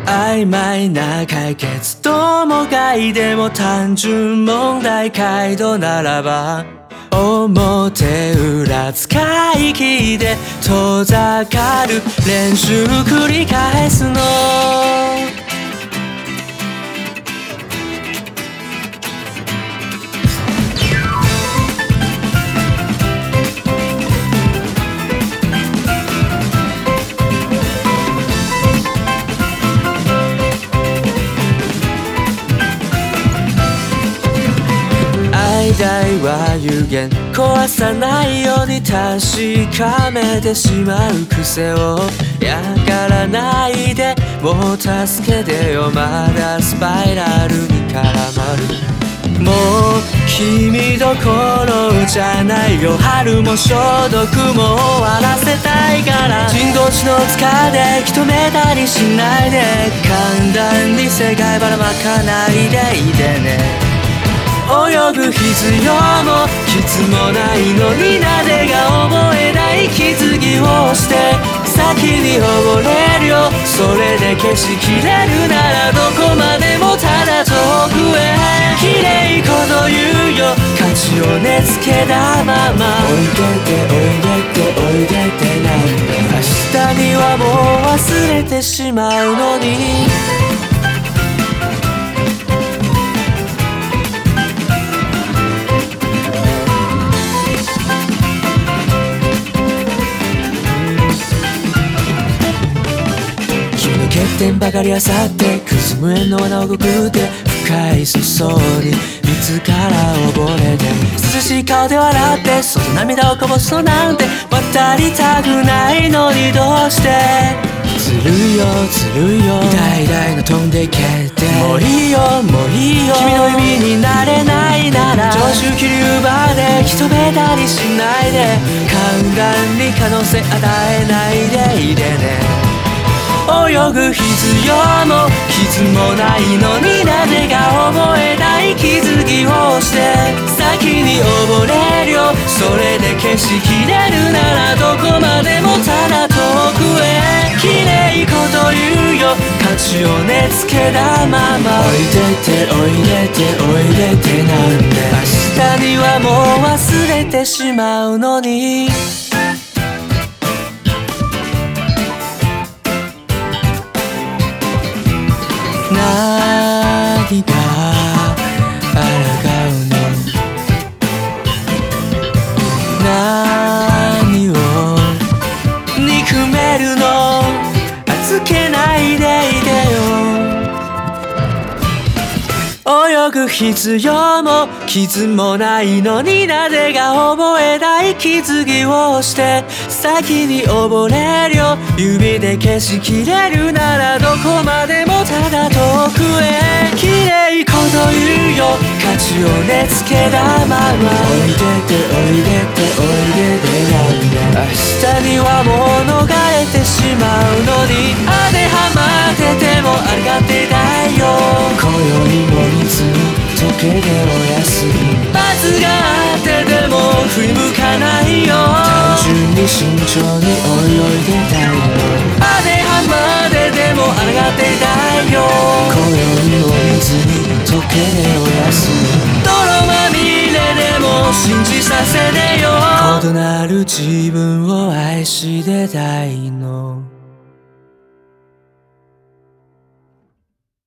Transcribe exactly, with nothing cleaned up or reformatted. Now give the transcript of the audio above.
曖昧な解決ともがいでも単純問題解度ならば表裏使い切で遠ざかる練習繰り返すの代は有限壊さないように確かめてしまう癖をやからないでもう助けてよまだスパイラルに絡まるもう君どころじゃないよ春も消毒も終わらせたいから人工知能使で認めたりしないで簡単に世界ばらまかないでいてね泳ぐ必要も傷もないのになぜか覚えない気づきをして先に溺れるよそれで消しきれるならどこまでもただ遠くへ綺麗こと言うよ価値を根付けたままおいでておいでておいでてなんて明日にはもう忘れてしまうのに欠点ばかりあさってくず無縁の穴をくぐって深い裾に自ら溺れて涼しい顔で笑ってその涙をこぼすのなんて渡りたくないのにどうしてずるいよずるいよ大々の飛んでいけてもういいよもういいよ君の指になれないなら常習気流場で人べたりしないで簡単に可能性与えないでいてね泳ぐ必要も傷もないのになぜか覚えない気づきをして先に溺れるよそれで消しきれるならどこまでもただ遠くへ綺麗こと言うよ価値を根付けたままおいでておいでておいでてなんで明日にはもう忘れてしまうのに何が抗うの何を憎めるの預けないでいてよ泳ぐ必要も傷もないのになぜか覚えない気づきをして先に溺れるよ指で消しきれるならどこまでもただ遠くへ綺麗こと言うよ価値を根付けたままおいでておいでておいでてなんで明日にはもう逃れてしまうのに当てはまっててもありがてたいよ今宵も水溶けておやすみ罰があってでも振り向かないよ単純に慎重に泳いでたいよ当てはまってでもありがてたいよ今宵も水に溶けておやすみ泥まみれでも信じさせてよ異なる自分を愛してたいの